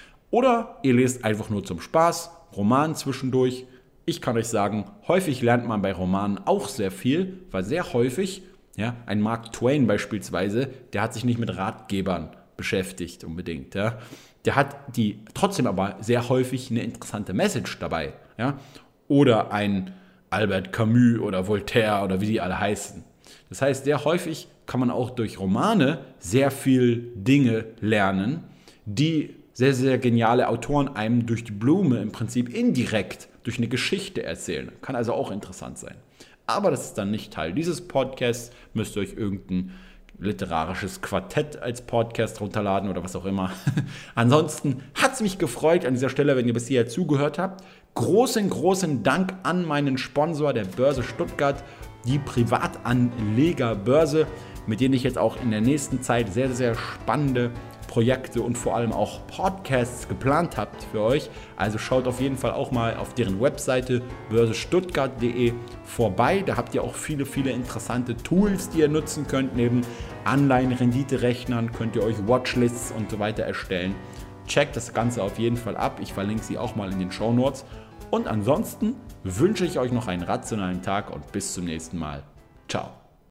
Oder ihr lest einfach nur zum Spaß, Roman zwischendurch. Ich kann euch sagen, häufig lernt man bei Romanen auch sehr viel, weil sehr häufig, ja, ein Mark Twain beispielsweise, der hat sich nicht mit Ratgebern beschäftigt unbedingt, ja. Der hat die trotzdem aber sehr häufig eine interessante Message dabei. Ja? Oder ein Albert Camus oder Voltaire oder wie die alle heißen. Das heißt, sehr häufig kann man auch durch Romane sehr viel Dinge lernen, die sehr, sehr geniale Autoren einem durch die Blume im Prinzip indirekt durch eine Geschichte erzählen. Kann also auch interessant sein. Aber das ist dann nicht Teil dieses Podcasts. Müsst ihr euch irgendein literarisches Quartett als Podcast runterladen oder was auch immer. Ansonsten hat es mich gefreut an dieser Stelle, wenn ihr bis hierher zugehört habt. Großen, großen Dank an meinen Sponsor der Börse Stuttgart, die Privatanlegerbörse, mit denen ich jetzt auch in der nächsten Zeit sehr, sehr spannende Projekte und vor allem auch Podcasts geplant habt für euch. Also schaut auf jeden Fall auch mal auf deren Webseite börse stuttgart punkt de vorbei. Da habt ihr auch viele, viele interessante Tools, die ihr nutzen könnt. Neben Anleihen-Rendite-Rechnern könnt ihr euch Watchlists und so weiter erstellen. Checkt das Ganze auf jeden Fall ab. Ich verlinke sie auch mal in den Shownotes. Und ansonsten wünsche ich euch noch einen rationalen Tag und bis zum nächsten Mal. Ciao.